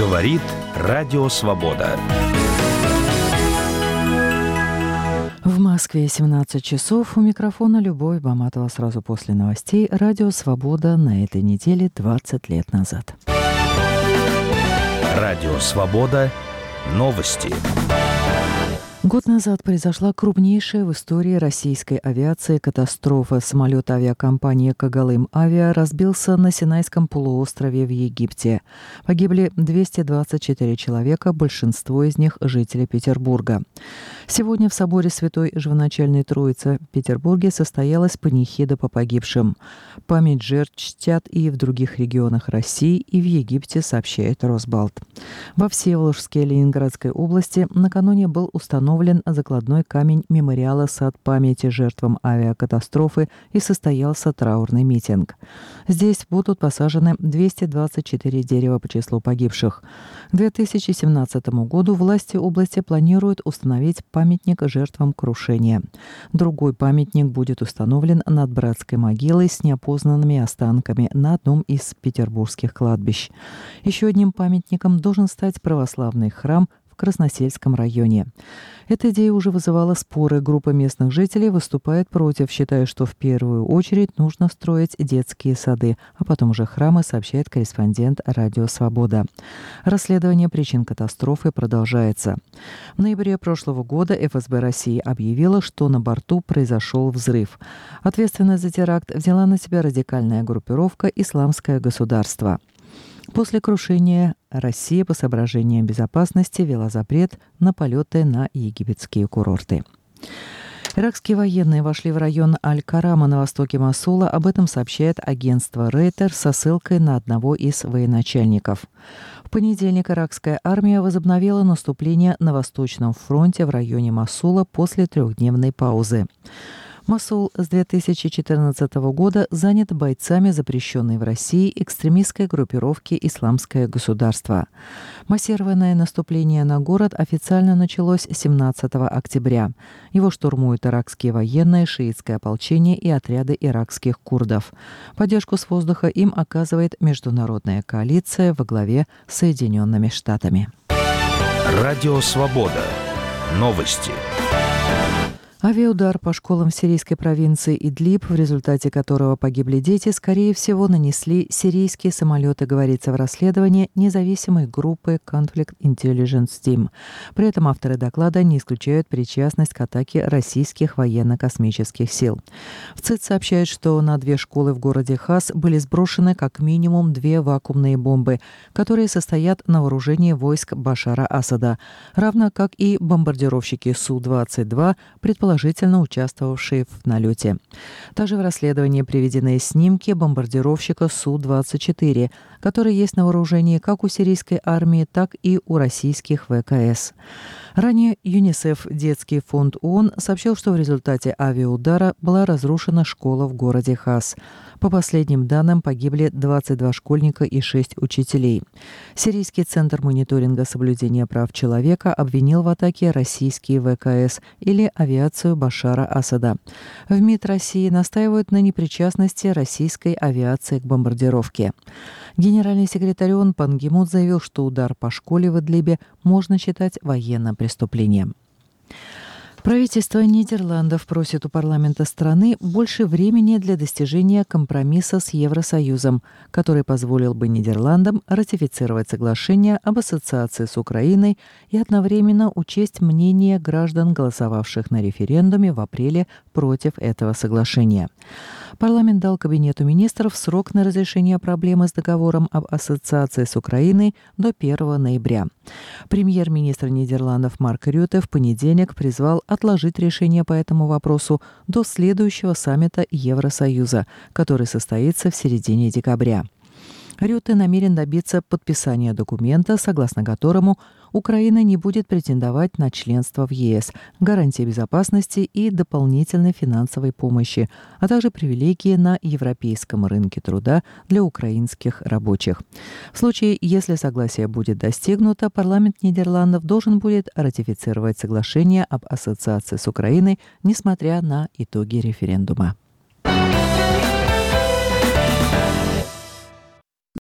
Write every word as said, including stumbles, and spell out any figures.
Говорит Радио Свобода. В Москве семнадцать часов. У микрофона Любовь Баматова. Сразу после новостей. Радио Свобода на этой неделе двадцать лет назад. Радио Свобода. Новости. Год назад произошла крупнейшая в истории российской авиации катастрофа. Самолет авиакомпании «Когалым Авиа» разбился на Синайском полуострове в Египте. Погибли двести двадцать четыре человека, большинство из них – жители Петербурга. Сегодня в соборе Святой Живоначальной Троицы в Петербурге состоялась панихида по погибшим. Память жертв чтят и в других регионах России, и в Египте, сообщает Росбалт. Во Всеволожске Ленинградской области накануне был установлен закладной камень мемориала «Сад памяти жертвам авиакатастрофы» и состоялся траурный митинг. Здесь будут посажены двести двадцать четыре дерева по числу погибших. К две тысячи семнадцатому году власти области планируют установить памятник жертвам крушения. Другой памятник будет установлен над братской могилой с неопознанными останками на одном из петербургских кладбищ. Еще одним памятником должен стать православный храм в Красносельском районе. Эта идея уже вызывала споры. Группа местных жителей выступает против, считая, что в первую очередь нужно строить детские сады, а потом уже храмы, сообщает корреспондент Радио Свобода. Расследование причин катастрофы продолжается. В ноябре прошлого года эф эс бэ России объявила, что на борту произошел взрыв. Ответственность за теракт взяла на себя радикальная группировка «Исламское государство». После крушения Россия по соображениям безопасности ввела запрет на полеты на египетские курорты. Иракские военные вошли в район Аль-Карама на востоке Мосула. Об этом сообщает агентство Рейтер со ссылкой на одного из военачальников. В понедельник иракская армия возобновила наступление на Восточном фронте в районе Мосула после трехдневной паузы. Мосул с две тысячи четырнадцатого года занят бойцами запрещенной в России экстремистской группировки «Исламское государство». Массированное наступление на город официально началось семнадцатого октября. Его штурмуют иракские военные, шиитское ополчение и отряды иракских курдов. Поддержку с воздуха им оказывает международная коалиция во главе с Соединенными Штатами. Радио Свобода. Новости. Авиаудар по школам в сирийской провинции Идлиб, в результате которого погибли дети, скорее всего, нанесли сирийские самолеты, говорится в расследовании независимой группы Conflict Intelligence Team. При этом авторы доклада не исключают причастность к атаке российских военно-космических сил. В ЦИД сообщают, что на две школы в городе Хас были сброшены как минимум две вакуумные бомбы, которые состоят на вооружении войск Башара Асада, равно как и бомбардировщики Су двадцать два, предположительно положительно участвовавшие в налете. Также в расследовании приведены снимки бомбардировщика Су двадцать четыре, который есть на вооружении как у сирийской армии, так и у российских вэ ка эс. Ранее ЮНИСЕФ, детский фонд ООН, сообщил, что в результате авиаудара была разрушена школа в городе Хас. По последним данным, погибли двадцать два школьника и шесть учителей. Сирийский центр мониторинга соблюдения прав человека обвинил в атаке российские вэ ка эс или авиацию Башара Асада. В МИД России настаивают на непричастности российской авиации к бомбардировке. Генеральный секретарь ООН Пан Ги Мун заявил, что удар по школе в Идлибе можно считать военным преступлением. Правительство Нидерландов просит у парламента страны больше времени для достижения компромисса с Евросоюзом, который позволил бы Нидерландам ратифицировать соглашение об ассоциации с Украиной и одновременно учесть мнение граждан, голосовавших на референдуме в апреле против этого соглашения. Парламент дал Кабинету министров срок на разрешение проблемы с договором об ассоциации с Украиной до первого ноября. Премьер-министр Нидерландов Марк Рютте в понедельник призвал отложить решение по этому вопросу до следующего саммита Евросоюза, который состоится в середине декабря. Рютте намерен добиться подписания документа, согласно которому Украина не будет претендовать на членство в е эс, гарантии безопасности и дополнительной финансовой помощи, а также привилегии на европейском рынке труда для украинских рабочих. В случае, если согласие будет достигнуто, парламент Нидерландов должен будет ратифицировать соглашение об ассоциации с Украиной, несмотря на итоги референдума.